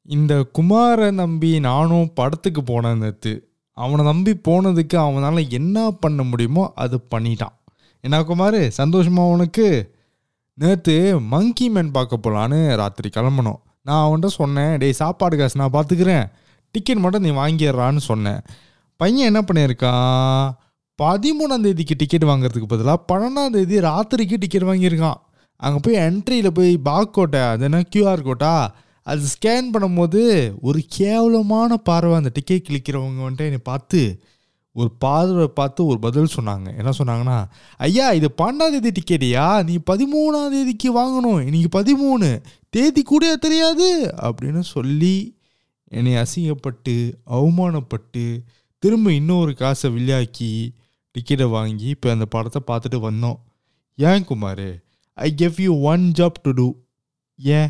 இந்த குமாரை நம்பி நானும் படத்துக்கு போனேன் நேற்று. அவனை நம்பி போனதுக்கு அவனால் என்ன பண்ண முடியுமோ அது பண்ணிட்டான். என்ன குமார், சந்தோஷமா உனக்கு? நேற்று மங்கி மேன் பார்க்க போகலான்னு ராத்திரி கிளம்பணும். நான் அவன்கிட்ட சொன்னேன், டேய் சாப்பாடு காசு நான் பார்த்துக்கிறேன், டிக்கெட் மட்டும் நீ வாங்கிடுறான்னு சொன்னேன். பையன் என்ன பண்ணியிருக்கான், 13ஆம் தேதிக்கு டிக்கெட் வாங்குறதுக்கு பதிலாக 12ஆம் தேதி ராத்திரிக்கு டிக்கெட் வாங்கியிருக்கான். அங்கே போய் என்ட்ரியில் போய் பார்கோட்டை, அது என்ன QR கோட்டா, அது ஸ்கேன் பண்ணும்போது ஒரு கேவலமான பார்வை அந்த டிக்கெட் கிளிக்கிறவங்க வந்துட்டு என்னை பார்த்து ஒரு பார்வை பார்த்து ஒரு பதில் சொன்னாங்க. என்ன சொன்னாங்கன்னா, ஐயா இது 12ஆம் தேதி டிக்கெட்டியா, நீ 13ஆம் தேதிக்கு வாங்கணும், இன்னைக்கு 13 தேதி கூட தெரியாது அப்படின்னு சொல்லி என்னை அசிங்கப்பட்டு அவமானப்பட்டு திரும்ப இன்னொரு காசை விளையாக்கி டிக்கெட்டை வாங்கி இப்போ அந்த படத்தை பார்த்துட்டு வந்தோம். ஏன் Kumar, I gave you one job to do. ஏன்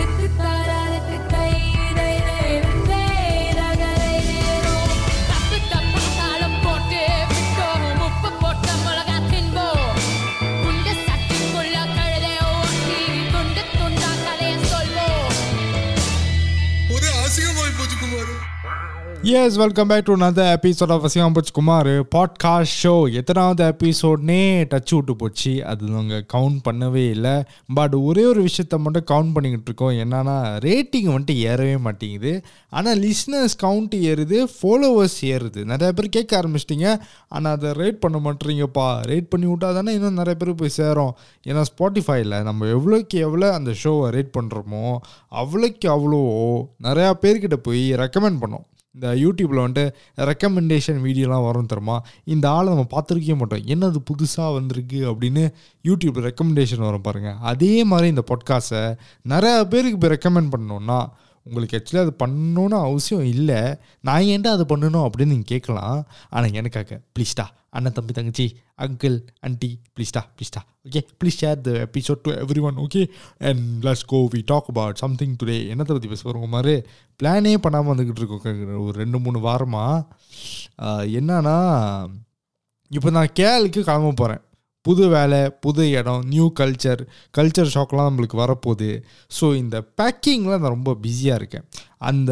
Yes, welcome back to another episode of Asiyam Puch Kumar podcast show. எத்தனாவது எபிசோட்னே டச் விட்டு போச்சு, அது நாங்கள் கவுண்ட் பண்ணவே இல்லை. பட் ஒரே ஒரு விஷயத்த மட்டும் கவுண்ட் பண்ணிக்கிட்டு இருக்கோம். என்னன்னா, ரேட்டிங் வந்துட்டு ஏறவே மாட்டேங்குது. ஆனால் லிஸ்னர்ஸ் கவுண்ட் ஏறுது, ஃபாலோவர்ஸ் ஏறுது. நிறைய பேர் கேட்க ஆரம்பிச்சிட்டிங்க, ஆனால் அதை ரேட் பண்ண மாட்டேறீங்கப்பா. ரேட் பண்ணி விட்டா தானே இன்னும் நிறைய பேர் போய் சேரும். ஏன்னா ஸ்பாட்டிஃபைல நம்ம எவ்வளோக்கு எவ்வளோ அந்த ஷோவை ரேட் பண்ணுறோமோ அவ்வளோக்கு அவ்வளோ நிறையா பேர்கிட்ட போய் ரெக்கமெண்ட் பண்ணோம். இந்த யூடியூப்பில் வந்துட்டு ரெக்கமெண்டேஷன் வீடியோலாம் வரும் தருமா, இந்த ஆளை நம்ம பார்த்துருக்கவே மாட்டோம், என்னது புதுசாக வந்திருக்கு அப்படின்னு யூடியூப்பில் ரெக்கமெண்டேஷன் வரும் பாருங்கள். அதே மாதிரி இந்த பாட்காஸ்ட்டை நிறையா பேருக்கு போய் ரெக்கமெண்ட் பண்ணணுன்னா உங்களுக்கு ஆக்சுவலி அது பண்ணணுன்னு அவசியம் இல்லை. நான் ஏன்டா அது பண்ணணும் அப்படின்னு நீங்கள் கேட்கலாம். ஆனால் எனக்காக ப்ளீஸ்டா, அண்ணன் தம்பி தங்கச்சி அங்கிள் ஆண்டி, ப்ளீஸ்டா okay, please share the episode to everyone. Okay, and let's go, we talk about something today. என்னத்தை பற்றி பேச போகிறோங்க மாதிரி பிளானே பண்ணாமல் வந்துக்கிட்டு இருக்கோம் ஒரு 2-3 வாரமாக. என்னன்னா, இப்போ நான் கேளுக்கு கிளம்ப போகிறேன். புது வேலை, புது இடம், நியூ கல்ச்சர் ஷாக்லாம் நம்மளுக்கு வரப்போகுது. ஸோ இந்த பேக்கிங்கில் நான் ரொம்ப பிஸியாக இருக்கேன். அந்த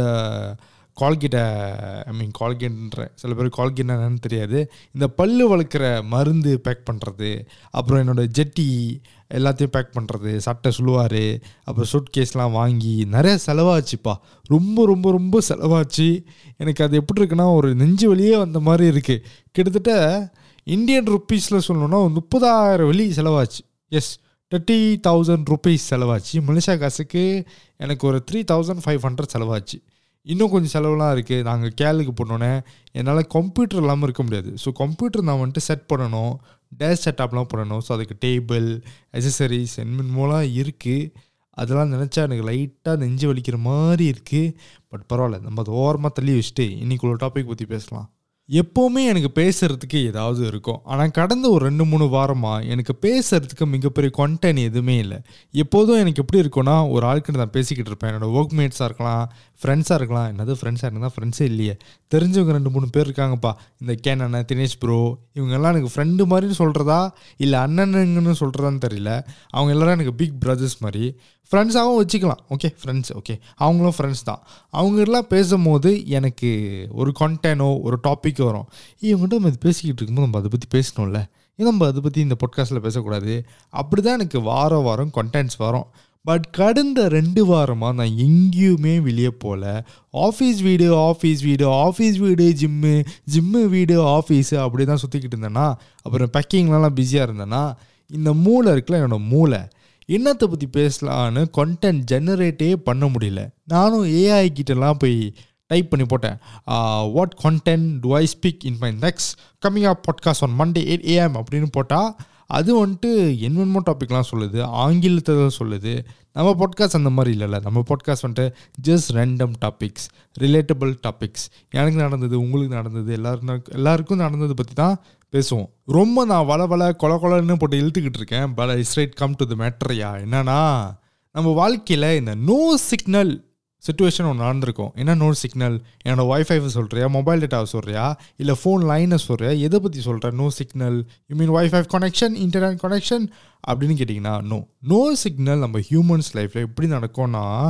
கால்கேட்ன்ற சில பேர் கால்கேட் என்னன்னு தெரியாது, இந்த பல்லு வளர்க்குற மருந்து பேக் பண்ணுறது, அப்புறம் என்னோடய ஜெட்டி எல்லாத்தையும் பேக் பண்ணுறது, சட்டை சுழுவார், அப்புறம் சூட் கேஸ்லாம் வாங்கி நிறைய செலவாச்சுப்பா. ரொம்ப ரொம்ப ரொம்ப செலவாச்சு. எனக்கு அது எப்படி இருக்குன்னா, ஒரு நெஞ்சு வலியே வந்த மாதிரி இருக்குது. கிட்டத்தட்ட இந்தியன் ருப்பீஸில் சொல்லணுன்னா 30,000 வெளி செலவாச்சு. எஸ், 30,000 ருப்பீஸ் செலவாச்சு. மலேசியா காசுக்கு எனக்கு ஒரு 3,500 செலவாச்சு. இன்னும் கொஞ்சம் செலவுலாம் இருக்குது. நாங்கள் கேலுக்கு போனோன்னே என்னால் கம்ப்யூட்டர் இல்லாமல் இருக்க முடியாது. ஸோ கம்ப்யூட்டர் நான் வந்துட்டு செட் பண்ணணும், டேஷ் செட்டப்லாம் பண்ணணும். ஸோ அதுக்கு டேபிள், அக்சசரிஸ் என்னமோலாம் இருக்குது. அதெல்லாம் நினச்சா எனக்கு லைட்டாக நெஞ்சு வலிக்கிற மாதிரி இருக்குது. பட் பரவாயில்ல, நம்ம அதை ஓரமாக தள்ளி வச்சுட்டு இன்றைக்கி ஒரு டாபிக் பற்றி பேசலாம். எப்போவுமே எனக்கு பேசுகிறதுக்கு ஏதாவது இருக்கும். ஆனால் கடந்த ஒரு 2-3 வாரமாக எனக்கு பேசுகிறதுக்கு மிகப்பெரிய கண்டென்ட் எதுவுமே இல்லை. எப்போதும் எனக்கு எப்படி இருக்கும்னா, ஒரு ஆளுக்கு நான் பேசிக்கிட்டு இருப்பேன். என்னோடய ஒர்க் மேட்ஸாக இருக்கலாம், ஃப்ரெண்ட்ஸாக இருக்கலாம். என்னது ஃப்ரெண்ட்ஸாக இருந்தால் ஃப்ரெண்ட்ஸே இல்லையே, தெரிஞ்சவங்க 2-3 பேர் இருக்காங்கப்பா. இந்த கேன் அண்ணன், தினேஷ் ப்ரோ, இவங்கெல்லாம் எனக்கு ஃப்ரெண்டு மாதிரின்னு சொல்கிறதா இல்லை அண்ணனுங்கன்னு சொல்கிறதான்னு தெரியல. அவங்க எல்லோரும் எனக்கு பிக் பிரதர்ஸ் மாதிரி. ஃப்ரெண்ட்ஸாகவும் வச்சுக்கலாம். ஓகே, ஃப்ரெண்ட்ஸ், ஓகே, அவங்களும் ஃப்ரெண்ட்ஸ் தான். அவங்கெல்லாம் பேசும்போது எனக்கு ஒரு கண்டென்ட்டோ ஒரு டாபிக் வரும். இவங்ககிட்ட நம்ம இது பேசிக்கிட்டு இருக்கும்போது நம்ம அதை பற்றி பேசணும்ல, நம்ம அதை பற்றி இந்த பாட்காஸ்ட்டில் பேசக்கூடாது. அப்படி தான் எனக்கு வாரம் கண்டென்ட்ஸ் வரும். பட் கடந்த 2 வாரமாக நான் எங்கேயுமே வெளியே போகல. ஆஃபீஸ் வீடு, ஜிம்மு வீடு, ஆஃபீஸு அப்படி தான் சுற்றிக்கிட்டு இருந்தேன்னா, அப்புறம் பேக்கிங்லாம் பிஸியாக இருந்தேன்னா, இந்த மூளை இருக்குல்ல, என்னோடய மூளை என்னத்தை பற்றி பேசலான்னு கண்டென்ட் ஜெனரேட்டே பண்ண முடியல. நானும் ஏஐ கிட்டலாம் போய் டைப் பண்ணி போட்டேன், what content do I speak in my next coming up podcast on Monday 8 AM அப்படின்னு போட்டால் அது வந்துட்டு என்னென்னமோ டாபிக்லாம் சொல்லுது, ஆங்கிலத்தில் சொல்லுது. நம்ம பாட்காஸ்ட் அந்த மாதிரி இல்லைல்ல. நம்ம பாட்காஸ்ட் வந்துட்டு just random topics, relatable topics, எனக்கு நடந்தது, உங்களுக்கு நடந்தது, எல்லாருக்கும் நடந்தது பற்றி தான் பேசுவோம். ரொம்ப நான் கொலன்னு போட்டு இழுத்துக்கிட்டு இருக்கேன். But I straight come to the மேட்டர்யா. என்னன்னா, நம்ம வாழ்க்கையில் இந்த நோ சிக்னல் சிச்சுவேஷன் ஒன்று நடந்திருக்கும். என்ன நோ சிக்னல்? என்னோட ஒய்ஃபைவை சொல்கிறியா, மொபைல் டேட்டாவை சொல்கிறியா, இல்லை ஃபோன் லைனை சொல்கிறியா, எதை பற்றி சொல்கிற? No signal, you mean WiFi connection, internet connection அப்படின்னு கேட்டிங்கன்னா நோ சிக்னல் நம்ம ஹியூமன்ஸ் லைஃப்பில் எப்படி நடக்கும்னா,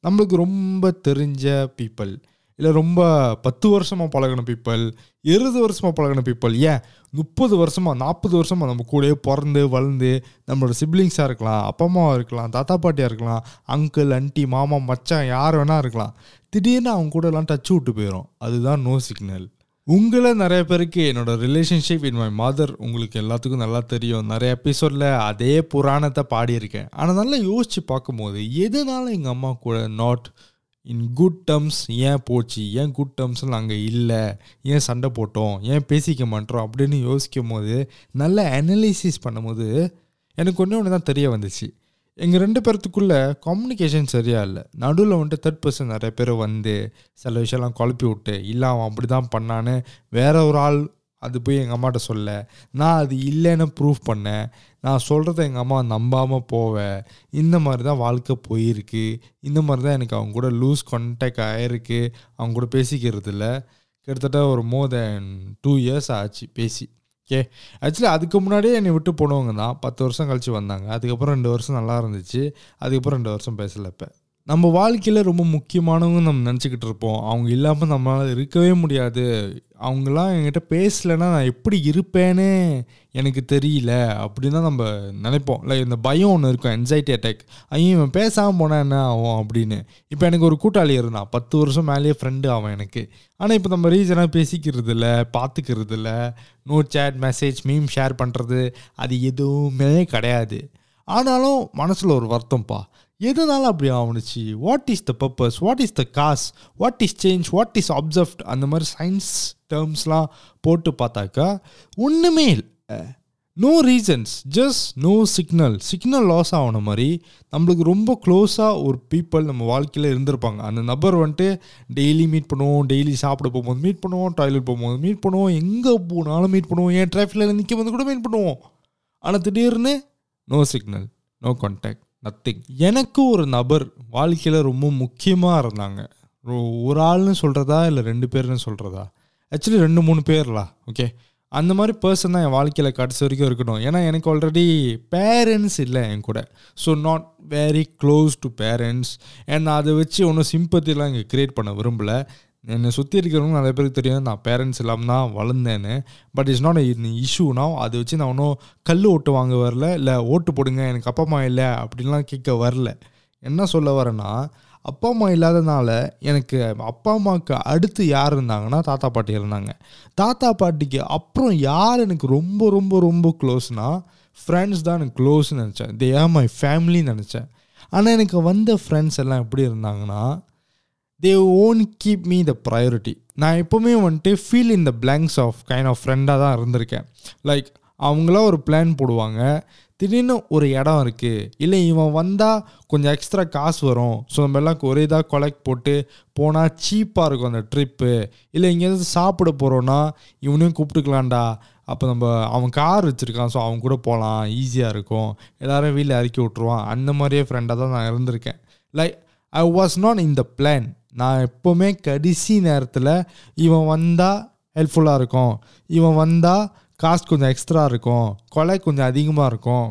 நம்மளுக்கு ரொம்ப தெரிஞ்ச பீப்புள், இல்லை ரொம்ப 10 வருஷமாக பழகின பீப்புள், 20 வருஷமாக பழகின பீப்புள், ஏன் 30 வருஷமாக 40 வருஷமாக நம்ம கூடயே பிறந்து வளர்ந்து நம்மளோட சிப்ளிங்ஸாக இருக்கலாம், அப்பா அம்மாவாக இருக்கலாம், தாத்தா பாட்டியாக இருக்கலாம், அங்கிள் ஆண்டி மாமா மச்சான் யார் வேணா இருக்கலாம். திடீர்னு அவங்க கூட எல்லாம் டச் விட்டு போயிடும். அதுதான் நோ சிக்னல். உங்களை நிறைய பேருக்கு என்னோட ரிலேஷன்ஷிப் வித் மை மதர் உங்களுக்கு எல்லாத்துக்கும் நல்லா தெரியும். நிறைய எபிசோடில் அதே புராணத்தை பாடியிருக்கேன். ஆனால் நல்லா யோசித்து பார்க்கும்போது எதனால எங்கள் அம்மா கூட நாட் இன் குட் டேர்ம்ஸ் ஏன் போச்சு, ஏன் குட் டேர்ம்ஸில் நாங்கள் இல்லை, ஏன் சண்டை போட்டோம், ஏன் பேசிக்க மாட்டோம் அப்படின்னு யோசிக்கும் போது, நல்ல அனலைசிஸ் பண்ணும்போது எனக்கு ஒன்று தான் தெரிய வந்துச்சு. எங்கள் 2 பேர்த்துக்குள்ளே கம்யூனிகேஷன் சரியாக இல்லை. நடுவில் வந்துட்டு தேர்ட் பர்சன் நிறைய பேர் வந்து சில விஷயம்லாம் குழப்பி விட்டு, இல்லை அவன் அப்படி தான் பண்ணான்னு வேற ஒரு ஆள் அது போய் எங்கள் அம்மாட்ட சொல்ல, நான் அது இல்லைன்னு ப்ரூவ் பண்ணேன், நான் சொல்கிறத எங்கள் அம்மா நம்பாமல் போவேன். இந்த மாதிரி தான் வாழ்க்கை போயிருக்கு. இந்த மாதிரி தான் எனக்கு அவங்க கூட லூஸ் கான்டாக்ட் ஆகிருக்கு. அவங்க கூட பேசிக்கிறது இல்லை. கிட்டத்தட்ட ஒரு மோர் தென் 2 years ஆச்சு பேசி. ஓகே, ஆக்சுவலி அதுக்கு முன்னாடியே என்னை விட்டு போனவங்க தான் 10 வருஷம் கழிச்சு வந்தாங்க. அதுக்கப்புறம் 2 வருஷம் நல்லா இருந்துச்சு. அதுக்கப்புறம் 2 வருஷம் பேசலை. இப்போ நம்ம வாழ்க்கையில் ரொம்ப முக்கியமானவங்க நம்ம நினச்சிக்கிட்டு இருப்போம். அவங்க இல்லாமல் நம்மளால் இருக்கவே முடியாது. அவங்களாம் என்கிட்ட பேசலைன்னா நான் எப்படி இருப்பேன்னு எனக்கு தெரியல அப்படின்னு தான் நம்ம நினைப்போம். இல்லை, இந்த பயம் ஒன்று இருக்கும், என்சைட்டி அட்டாக். ஐயோ இவன் பேசாமல் போனால் என்ன ஆகும் அப்படின்னு. இப்போ எனக்கு ஒரு கூட்டாளி இருந்தான், 10 வருஷம் மேலேயே ஃப்ரெண்டு அவன் எனக்கு. ஆனால் இப்போ நம்ம ரீசனாக பேசிக்கிறது இல்லை, பார்த்துக்கிறது இல்லை, no chat message meme share பண்ணுறது அது எதுவுமே கிடையாது. ஆனாலும் மனசில் ஒரு வருத்தம்ப்பா, எதனால அப்படி ஆகுனுச்சு, what is the purpose, what is the cause, what is change, what is observed, அந்த மாதிரி சயின்ஸ் டேர்ம்ஸ்லாம் போட்டு பார்த்தாக்கா ஒன்றுமே இல்லை. No reasons, just no signal. Signal loss ஆகின மாதிரி நம்மளுக்கு ரொம்ப க்ளோஸாக ஒரு பீப்புள் நம்ம வாழ்க்கையில் இருந்திருப்பாங்க. அந்த நபர் வந்துட்டு டெய்லி மீட் பண்ணுவோம், டெய்லி சாப்பிட போகும்போது மீட் பண்ணுவோம், டாய்லெட் போகும்போது மீட் பண்ணுவோம், எங்கே போனாலும் மீட் பண்ணுவோம், ஏன் டிராஃபிக்கில் நிற்க வந்து கூட மீட் பண்ணுவோம். ஆனால் திடீர்னு no signal, no contact, nothing. எனக்கு ஒரு நபர் வாழ்க்கையில் ரொம்ப முக்கியமாக இருந்தாங்க. ஒரு ஆள்னு சொல்கிறதா இல்லை 2 பேர்னு சொல்கிறதா, ஆக்சுவலி 2-3 பேர்லாம். ஓகே, அந்த மாதிரி பர்சன் தான் என் வாழ்க்கையில் கடைசி வரைக்கும் இருக்கணும். ஏன்னா எனக்கு ஆல்ரெடி பேரண்ட்ஸ் இல்லை என் கூட. So not very close to parents. ஏன்னா அதை வச்சு ஒன்றும் சிம்பத்திலாம் இங்கே க்ரியேட் பண்ண விரும்பலை. என்னை சுற்றி இருக்கிறவங்க நிறைய பேருக்கு தெரியும் நான் பேரண்ட்ஸ் இல்லாமல் தான் வளர்ந்தேன்னு. பட் இட்ஸ் நாட் இஷ்யூனா. அதை வச்சு நான் ஒன்றும் கல் ஓட்டு வாங்க வரல, இல்லை ஓட்டு போடுங்க எனக்கு அப்பா அம்மா இல்லை அப்படின்லாம் கேட்க வரல. என்ன சொல்ல வரேன்னா, அப்பா அம்மா இல்லாதனால எனக்கு அப்பா அம்மாவுக்கு அடுத்து யார் இருந்தாங்கன்னா தாத்தா பாட்டி இருந்தாங்க. தாத்தா பாட்டிக்கு அப்புறம் யார் எனக்கு ரொம்ப ரொம்ப ரொம்ப க்ளோஸ்னால் ஃப்ரெண்ட்ஸ் தான் எனக்கு க்ளோஸ்ன்னு நினச்சேன். தே ஆர் மை ஃபேமிலின்னு நினச்சேன். ஆனால் எனக்கு வந்த ஃப்ரெண்ட்ஸ் எல்லாம் எப்படி இருந்தாங்கன்னா, they won't keep me the priority. நான் எப்போவுமே வந்துட்டு feel in the blanks of kind of ஃப்ரெண்டாக தான் இருந்திருக்கேன். லைக் அவங்களாம் ஒரு பிளான் போடுவாங்க, திடீர்னு ஒரு இடம் இருக்குது, இல்லை இவன் வந்தால் கொஞ்சம் எக்ஸ்ட்ரா காசு வரும், ஸோ நம்ம எல்லாம் ஒரே இதாக கொலெக்ட் போட்டு போனால் சீப்பாக இருக்கும் அந்த ட்ரிப்பு, இல்லை இங்கேருந்து சாப்பிட போகிறோன்னா இவனையும் கூப்பிட்டுக்கலாம்டா, அப்போ நம்ம அவன் கார் வச்சுருக்கான் ஸோ அவன் கூட போகலாம், ஈஸியாக இருக்கும், எல்லோரும் வீட்டில் இறக்கி விட்ருவான். அந்த மாதிரியே ஃப்ரெண்டாக தான் நான் இருந்திருக்கேன். Like I was not in the plan. நான் எப்போவுமே கடைசி நேரத்தில் இவன் வந்தால் ஹெல்ப்ஃபுல்லாக இருக்கும், இவன் வந்தால் காசு கொஞ்சம் எக்ஸ்ட்ரா இருக்கும், கொலை கொஞ்சம் அதிகமாக இருக்கும்,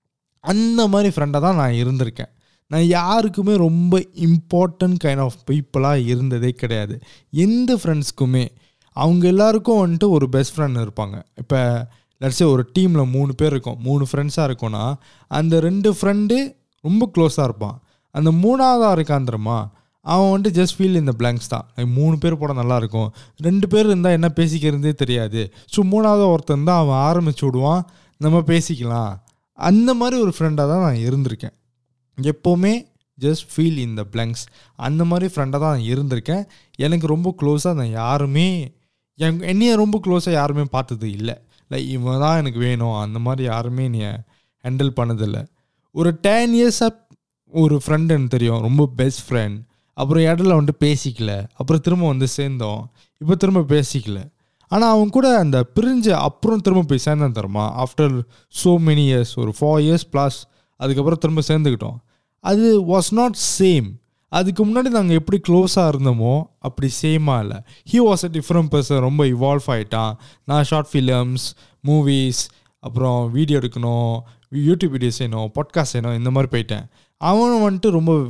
அந்த மாதிரி ஃப்ரெண்டாக தான் நான் இருந்திருக்கேன். நான் யாருக்குமே ரொம்ப இம்பார்ட்டன்ட் கைண்ட் ஆஃப் பீப்புளாக இருந்ததே கிடையாது. எந்த ஃப்ரெண்ட்ஸ்க்குமே அவங்க எல்லாருக்கும் வந்துட்டு ஒரு பெஸ்ட் ஃப்ரெண்ட் இருப்பாங்க. இப்போ லட்சம் ஒரு டீமில் 3 பேர் இருக்கும், 3 ஃப்ரெண்ட்ஸாக இருக்கும்னா அந்த 2 ஃப்ரெண்டு ரொம்ப க்ளோஸாக இருப்பான். அந்த 3ஆவதாக இருக்கான் தெரியுமா, அவன் வந்துட்டு ஜஸ்ட் ஃபீல் இந்த பிளாங்க்ஸ் தான். 3 பேர் போட நல்லாயிருக்கும், 2 பேர் இருந்தால் என்ன பேசிக்கிறதே தெரியாது, ஸோ 3ஆவது ஒருத்தன் தான் அவன் ஆரம்பிச்சு விடுவான், நம்ம பேசிக்கலாம். அந்த மாதிரி ஒரு ஃப்ரெண்டாக தான் நான் இருந்திருக்கேன். எப்போவுமே just feel in the blanks, அந்த மாதிரி ஃப்ரெண்டாக தான் நான் இருந்திருக்கேன். எனக்கு ரொம்ப க்ளோஸாக நான் யாருமே என்னைய ரொம்ப க்ளோஸாக யாருமே பார்த்தது இல்லை. லைக் இவன் தான் எனக்கு வேணும் அந்த மாதிரி யாருமே என்னைய ஹேண்டில் பண்ணதில்லை. ஒரு 10 இயர்ஸாக ஒரு ஃப்ரெண்டு எனக்கு தெரியும், ரொம்ப பெஸ்ட் ஃப்ரெண்ட். அப்புறம் இடையில வந்துட்டு பேசிக்கல, அப்புறம் திரும்ப வந்து சேர்ந்தோம், இப்போ திரும்ப பேசிக்கல. ஆனால் அவன் கூட அந்த பிரிஞ்ச அப்புறம் திரும்ப போய் சேர்ந்தான் தருமா, ஆஃப்டர் ஸோ மெனி இயர்ஸ், ஒரு 4 இயர்ஸ் ப்ளஸ், அதுக்கப்புறம் திரும்ப சேர்ந்துக்கிட்டோம். அது வாஸ் நாட் சேம். அதுக்கு முன்னாடி நாங்கள் எப்படி க்ளோஸாக இருந்தோமோ அப்படி சேமாக இல்லை. He was a different person, ரொம்ப இவால்வ் ஆகிட்டான். நான் ஷார்ட் ஃபிலிம்ஸ், மூவிஸ், அப்புறம் வீடியோ எடுக்கணும், யூடியூப் வீடியோஸ் செய்யணும், பாட்காஸ்ட் செய்யணும், இந்த மாதிரி போயிட்டேன். அவனும் வந்துட்டு ரொம்ப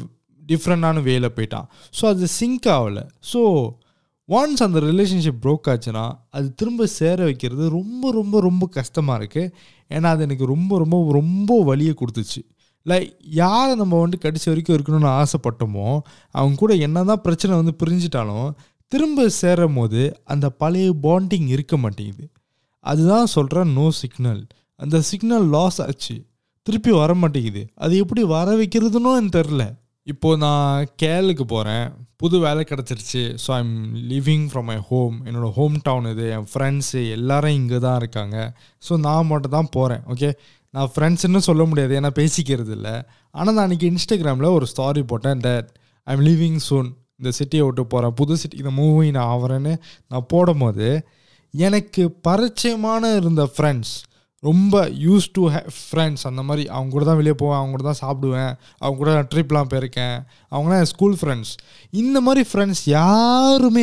டிஃப்ரெண்டான வேல போயிட்டான். ஸோ அது சிங்க் ஆகலை. ஸோ ஒன்ஸ் அந்த ரிலேஷன்ஷிப் ப்ரோக் ஆச்சுன்னா அது திரும்ப சேர வைக்கிறது ரொம்ப ரொம்ப ரொம்ப கஷ்டமாக இருக்குது. ஏன்னா அது எனக்கு ரொம்ப ரொம்ப ரொம்ப வலியை கொடுத்துச்சு. லைக் யாரை நம்ம கடைசி வரைக்கும் இருக்கணும்னு ஆசைப்பட்டோமோ அவங்க கூட என்ன தான் பிரச்சனை பிரிஞ்சிட்டாலும் திரும்ப சேரும் போது அந்த பழைய பாண்டிங் இருக்க மாட்டேங்குது. அதுதான் சொல்கிறேன் நோ சிக்னல். அந்த சிக்னல் லாஸ் ஆச்சு, திருப்பி வர மாட்டேங்குது. அது எப்படி வர வைக்கிறதுன்னு எனக்கு தெரில. இப்போது நான் கேரளுக்கு போகிறேன், புது வேலை கிடச்சிருச்சு. So I'm living from my home. என்னோடய ஹோம் டவுன் இது. என் ஃப்ரெண்ட்ஸு எல்லோரும் இங்கே தான் இருக்காங்க. ஸோ நான் மட்டும் தான் போகிறேன். ஓகே, நான் ஃப்ரெண்ட்ஸுன்னு சொல்ல முடியாது, ஏன்னா பேசிக்கிறது இல்லை. ஆனால் நான் அன்றைக்கி இன்ஸ்டாகிராமில் ஒரு ஸ்டாரி போட்டேன், தட் ஐம் லிவிங் சூன், இந்த சிட்டியை விட்டு போகிறேன், புது சிட்டி, இந்த மூவி நான் ஆகிறேன்னு நான் போடும் போது எனக்கு பரிச்சயமான இருந்த ஃப்ரெண்ட்ஸ், ரொம்ப யூஸ் டு ஹேவ் ஃப்ரெண்ட்ஸ், அந்த மாதிரி அவங்க கூட தான் வெளியே போவேன், அவங்க கூட தான் சாப்பிடுவேன், அவங்க கூட நான் ட்ரிப்லாம் போயிருக்கேன், அவங்களாம் என் ஸ்கூல் ஃப்ரெண்ட்ஸ். இந்த மாதிரி ஃப்ரெண்ட்ஸ் யாருமே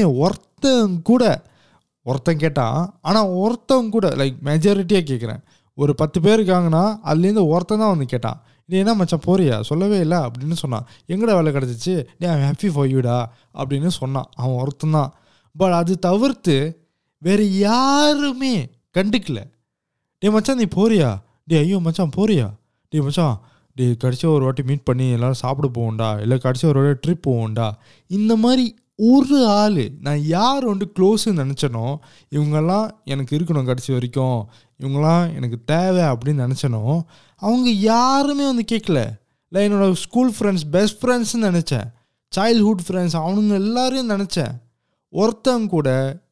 ஒருத்தன் கேட்டான். ஆனால் ஒருத்தவங்க கூட லைக் மெஜாரிட்டியாக கேட்குறேன், ஒரு 10 பேர் இருக்காங்கன்னா அதுலேருந்து ஒருத்தன் தான் கேட்டான், நீ என்ன மச்சான் போறியா, சொல்லவே இல்லை அப்படின்னு சொன்னான். எங்கடா வேலை கிடச்சிச்சு, டே ஐம் ஹாப்பி ஃபார் யூடா அப்படின்னு சொன்னான். அவன் ஒருத்தன் தான். பட் அது தவிர்த்து வேறு யாருமே கண்டுக்கல. டே மச்சான் நீ போறியா, டே ஐயோ மச்சான் போறியா, டே மச்சான் டே கடைசி ஒரு வாட்டி மீட் பண்ணி எல்லோரும் சாப்பிட போவோண்டா, இல்லை கடைசி ஒரு வாட்டி ட்ரிப் போவோண்டா. இந்த மாதிரி ஒரு ஆள் நான் யார் க்ளோஸுன்னு நினச்சனோ, இவங்கெல்லாம் எனக்கு இருக்கணும் கடைசி வரைக்கும், இவங்களாம் எனக்கு தேவை அப்படின்னு நினச்சனோ, அவங்க யாருமே கேட்கல. இல்லை என்னோடய ஸ்கூல் ஃப்ரெண்ட்ஸ், பெஸ்ட் ஃப்ரெண்ட்ஸ்ன்னு நினச்சேன், சைல்ட்ஹுட் ஃப்ரெண்ட்ஸ், அவனுங்க எல்லாரையும் நினச்சேன். ஒருத்தங்க கூட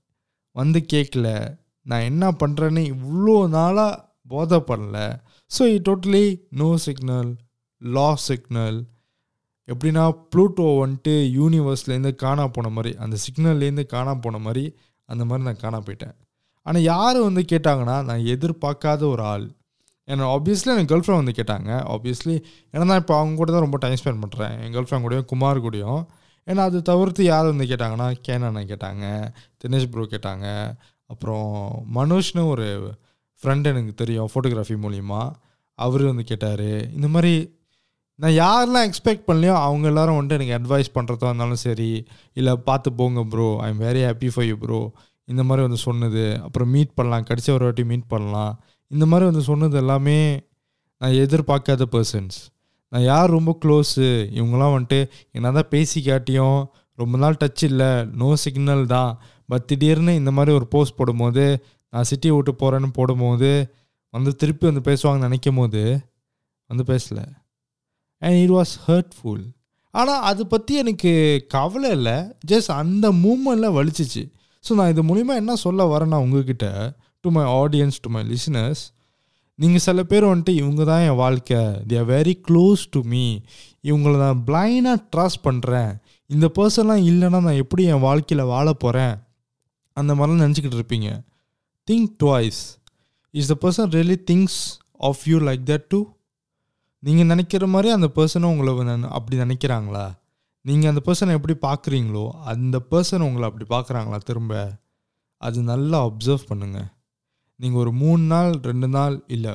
கேட்கல, நான் என்ன பண்ணுறேன்னு இவ்வளோ நாளாக போதைப்படல. So it totally no signal, loss signal. எப்படின்னா ப்ளூட்டோ யூனிவர்ஸ்லேருந்து காணா போன மாதிரி, அந்த சிக்னல்லேருந்து காணா போன மாதிரி, அந்த மாதிரி நான் காணா போயிட்டேன். ஆனால் யார் கேட்டாங்கன்னா நான் எதிர்பார்க்காத ஒரு ஆள். ஏன்னா ஆப்வியஸ்லி எனக்கு கேர்ள் ஃப்ரெண்ட் கேட்டாங்க. ஆப்வியஸ்லி ஏன்னா நான் இப்போ அவங்க கூட தான் ரொம்ப டைம் ஸ்பெண்ட் பண்ணுறேன், என் கேர்ள் ஃப்ரெண்ட் கூடயும் குமார் கூடயும். ஏன்னா அது தவிர்த்து யார் கேட்டாங்கன்னா கேனா கேட்டாங்க, தினேஷ் ப்ரோ கேட்டாங்க, அப்புறம் மனோஷ்னு ஒரு ஃப்ரெண்ட் எனக்கு தெரியும் ஃபோட்டோகிராஃபி மூலிமா, அவர் கேட்டார். இந்த மாதிரி நான் யாரெல்லாம் எக்ஸ்பெக்ட் பண்ணலையோ அவங்க எல்லோரும் எனக்கு அட்வைஸ் பண்ணுறதா இருந்தாலும் சரி, இல்லை பார்த்து போங்க bro, I am very happy for you bro, இந்த மாதிரி சொன்னது. அப்புறம் மீட் பண்ணலாம், கடைசி ஒரு வாட்டி மீட் பண்ணலாம், இந்த மாதிரி சொன்னது எல்லாமே நான் எதிர்பார்க்காத பர்சன்ஸ். நான் யார் ரொம்ப க்ளோஸு, இவங்களாம் என்ன தான் பேசி காட்டியும் ரொம்ப நாள் டச் இல்லை, நோ சிக்னல் தான். பட் திடீர்னு இந்த மாதிரி ஒரு போஸ்ட் போடும்போது, நான் சிட்டியை விட்டு போகிறேன்னு போடும்போது திருப்பி பேசுவாங்கன்னு நினைக்கும் போது பேசலை. And it was hurtful. ஆனால் அதை பற்றி எனக்கு கவலை இல்லை, ஜஸ்ட் அந்த மூமெண்ட்டில் வலிச்சிச்சு. ஸோ நான் இது மூலிமா என்ன சொல்ல வரேன்னா உங்ககிட்ட, to my audience, to my listeners, நீங்கள் சில பேர் இவங்க தான் என் வாழ்க்கை, they are very close to me, இவங்கள நான் பிளைண்டாக ட்ரஸ்ட் பண்ணுறேன், இந்த பர்சன்லாம் இல்லைன்னா நான் எப்படி என் வாழ்க்கையில் வாழ போகிறேன், அந்த மாதிரிலாம் நினச்சிக்கிட்டு இருப்பீங்க. Think twice. Is the person really thinks of you like that too? நீங்கள் நினைக்கிற மாதிரி அந்த பர்சனும் உங்களை அப்படி நினைக்கிறாங்களா? நீங்கள் அந்த பர்சனை எப்படி பார்க்குறீங்களோ அந்த பர்சன் உங்களை அப்படி பார்க்குறாங்களா திரும்ப? அது நல்லா அப்சர்வ் பண்ணுங்கள். நீங்கள் ஒரு 3 நாள் 2 நாள், இல்லை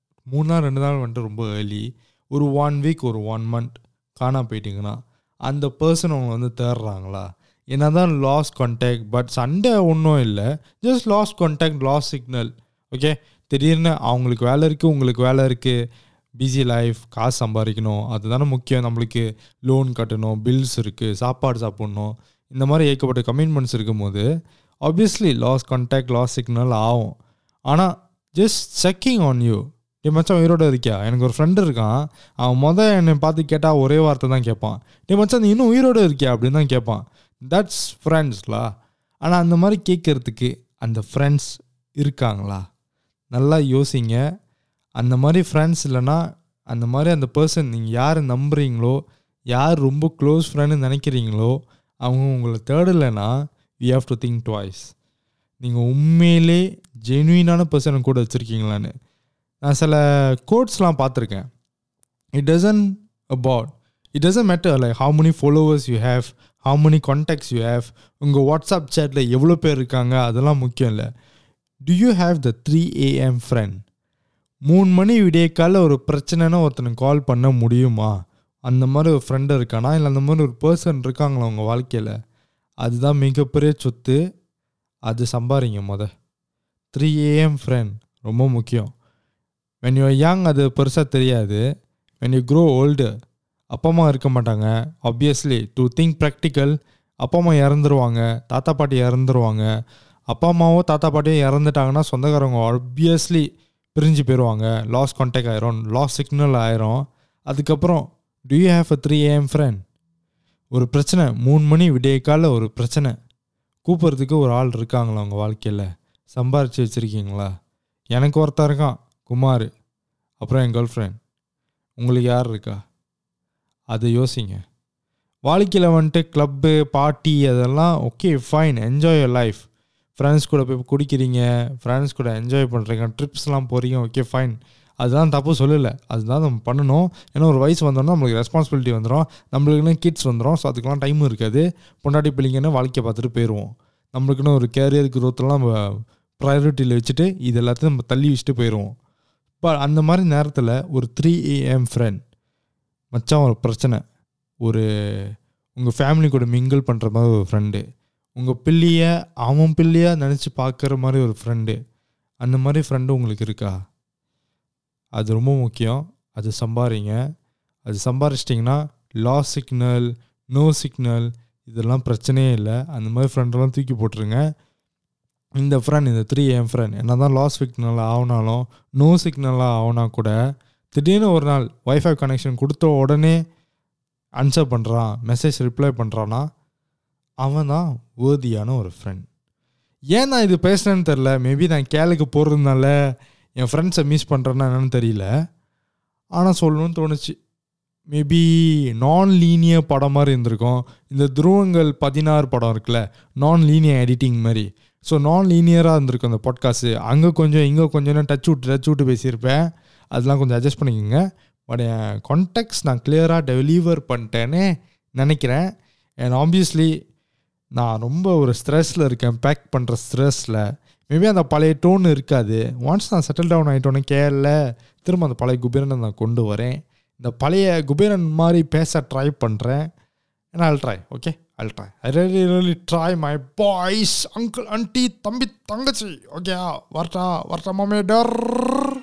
3 நாள் 2 நாள் ரொம்ப ஏர்லி, ஒரு 1 வீக், ஒரு 1 மந்த் காணா போயிட்டீங்கன்னா அந்த பர்சன் உங்களை தேடுறாங்களா? என்ன தான் லாஸ் கான்டாக்ட், பட் சண்டே ஒன்றும் இல்லை, just loss contact, loss signal. Okay, திடீர்னு அவங்களுக்கு வேலை இருக்குது, உங்களுக்கு வேலை இருக்குது, பிஸி லைஃப், காசு சம்பாதிக்கணும், அதுதானே முக்கியம். நம்மளுக்கு லோன் கட்டணும், பில்ஸ் இருக்குது, சாப்பாடு சாப்பிட்ணும், இந்த மாதிரி ஏகப்பட்ட கமிட்மெண்ட்ஸ் இருக்கும்போது obviously loss contact, loss signal ஆகும். ஆனால் ஜஸ்ட் செக்கிங் ஆன் யூ. டே மச்சான் உயிரோடு இருக்கியா? எனக்கு ஒரு ஃப்ரெண்டு இருக்கான், அவன் என்னை பார்த்து கேட்டால் ஒரே வார்த்தை தான் கேட்பான், டே மச்சான் நீ இன்னும் உயிரோடு இருக்கியா அப்படின்னு தான் கேட்பான். தட்ஸ் ஃப்ரெண்ட்ஸ்லா. ஆனால் அந்த மாதிரி கேட்குறதுக்கு அந்த ஃப்ரெண்ட்ஸ் இருக்காங்களா? நல்லா யோசிங்க. அந்த மாதிரி ஃப்ரெண்ட்ஸ் இல்லைன்னா, அந்த மாதிரி அந்த பர்சன் நீங்கள் யார் நம்புறீங்களோ, யார் ரொம்ப க்ளோஸ் ஃப்ரெண்டுன்னு நினைக்கிறீங்களோ, அவங்க உங்களை தேடலைன்னா you have to think twice. நீங்கள் உண்மையிலே ஜென்யூனான பர்சனை கூட வச்சுருக்கீங்களான்னு. நான் சில கோட்ஸ்லாம் பார்த்துருக்கேன். It doesn't matter like how many followers you have, how many contacts you have, உங்கள் வாட்ஸ்அப் சேட்டில் எவ்வளோ பேர் இருக்காங்க, அதெல்லாம் முக்கியம் இல்லை. Do you have the 3 AM friend? 3 மணி விடிய காலைல ஒரு பிரச்சனைனா ஒருத்தனுக்கு கால் பண்ண முடியுமா? அந்த மாதிரி ஒரு ஃப்ரெண்டு இருக்கானா, இல்லை அந்த மாதிரி ஒரு பர்சன் இருக்காங்களா உங்கள் வாழ்க்கையில், அதுதான் மிகப்பெரிய சொத்து. அது சம்பாதிங்க 3 AM ஃப்ரெண்ட் ரொம்ப முக்கியம். when you are young அது பெருசாக தெரியாது. when you grow older, அப்பா அம்மா இருக்க மாட்டாங்க. ஆப்வியஸ்லி டு திங்க் ப்ராக்டிக்கல், அப்பா அம்மா இறந்துருவாங்க, தாத்தா பாட்டி இறந்துருவாங்க. அப்பா அம்மாவோ தாத்தா பாட்டியோ இறந்துட்டாங்கன்னா சொந்தக்காரங்க ஆப்வியஸ்லி பிரிஞ்சு போயிடுவாங்க. லாஸ் கான்டாக்ட் ஆயிரும், லாஸ் சிக்னல் ஆயிரும். அதுக்கப்புறம் do you have a 3 AM friend? ஒரு பிரச்சனை 3 மணி விடிய காலில் ஒரு பிரச்சனை, கூப்பிட்றதுக்கு ஒரு ஆள் இருக்காங்களா உங்கள் வாழ்க்கையில்? சம்பாரித்து வச்சுருக்கீங்களா? எனக்கு ஒருத்தர் இருக்கான், குமார். அப்புறம் என் கேர்ள் ஃப்ரெண்ட். உங்களுக்கு யார் இருக்கா? அதை யோசிங்க. வாழ்க்கையில் வந்துட்டு கிளப்பு பார்ட்டி அதெல்லாம் okay fine, enjoy your life. Friends கூட போய் குடிக்கிறீங்க, ஃப்ரெண்ட்ஸ் கூட என்ஜாய் பண்ணுறீங்க, ட்ரிப்ஸ்லாம் போகிறீங்க, ஓகே ஃபைன். அதுதான் தப்பு சொல்லலை, அதுதான் நம்ம பண்ணணும். ஏன்னா ஒரு வயசு வந்தோம்னா நம்மளுக்கு ரெஸ்பான்சிபிலிட்டி வந்துடும், நம்மளுக்குன்னு கிட்ஸ் வந்துடும். ஸோ அதுக்கெலாம் டைம் இருக்காது. பொண்டாட்டி பிள்ளைங்கன்னு வாழ்க்கையை பார்த்துட்டு போயிடுவோம். நம்மளுக்குன்னு ஒரு கேரியர் க்ரோத்தெல்லாம் நம்ம ப்ரையாரிட்டியில் வச்சுட்டு இது எல்லாத்தையும் நம்ம தள்ளி வச்சுட்டு போயிடுவோம். இப்போ அந்த மாதிரி நேரத்தில் ஒரு 3 AM ஃப்ரெண்ட், மச்சான் ஒரு பிரச்சனை, ஒரு உங்கள் ஃபேமிலி கூட மிங்கிள் பண்ணுற மாதிரி ஒரு ஃப்ரெண்டு, உங்கள் பிள்ளையை அவன் பிள்ளையாக நினச்சி பார்க்குற மாதிரி ஒரு ஃப்ரெண்டு, அந்த மாதிரி ஃப்ரெண்டு உங்களுக்கு இருக்கா? அது ரொம்ப முக்கியம். அது சம்பாதிங்க. அது சம்பாரிச்சிட்டிங்கன்னா லாஸ் சிக்னல், நோ சிக்னல் இதெல்லாம் பிரச்சனையே இல்லை. அந்த மாதிரி ஃப்ரெண்டெல்லாம் தூக்கி போட்டுருங்க. இந்த ஃப்ரெண்ட், இந்த 3 AM ஃப்ரெண்ட் என்ன தான் லாஸ் சிக்னல் ஆகினாலும், நோ சிக்னலாக ஆகுனா கூட, திடீர்னு ஒரு நாள் வைஃபை கனெக்ஷன் கொடுத்த உடனே ஆன்சர் பண்ணுறான், மெசேஜ் ரிப்ளை பண்ணுறான்னா அவன் தான் வேர்தியான ஒரு ஃப்ரெண்ட். ஏன் நான் இது பேசுனேன்னு தெரில. மேபி நான் கேளுக்கு போகிறதுனால என் ஃப்ரெண்ட்ஸை மிஸ் பண்ணுறேன்னா என்னன்னு தெரியல. ஆனால் சொல்லணும்னு தோணுச்சு. மேபி நான் லீனியர் படம் மாதிரி இருந்திருக்கும். இந்த துருவங்கள் 16 படம் இருக்குல்ல, நான் லீனியர் எடிட்டிங் மாதிரி. ஸோ நான் லீனியராக இருந்திருக்கும் அந்த பாட்காஸ்ட்டு. அங்கே கொஞ்சம் இங்கே கொஞ்சம் டச் விட்டு பேசியிருப்பேன். அதெல்லாம் கொஞ்சம் அட்ஜஸ்ட் பண்ணிக்கோங்க. பட் என் கான்டெக்ட்ஸ் நான் கிளியராக டெலிவர் பண்ணிட்டேன்னு நினைக்கிறேன். அண்ட் ஆப்வியஸ்லி நான் ரொம்ப ஒரு ஸ்ட்ரெஸ்ஸில் இருக்கேன், பேக் பண்ணுற ஸ்ட்ரெஸ்ஸில். மேபி அந்த பழைய டோன் இருக்காது. ஒன்ஸ் நான் செட்டில் டவுன் ஆகிட்டோன்னே கேரள திரும்ப அந்த பழைய குபேரனை நான் கொண்டு வரேன். இந்த பழைய குபேரன் மாதிரி பேச ட்ரை பண்ணுறேன். ஏன்னா I'll try, okay? I'll try. I really try my boys, uncle, auntie, தம்பி, தங்கச்சி. ஓகே, வரட்டா மாமே டர்.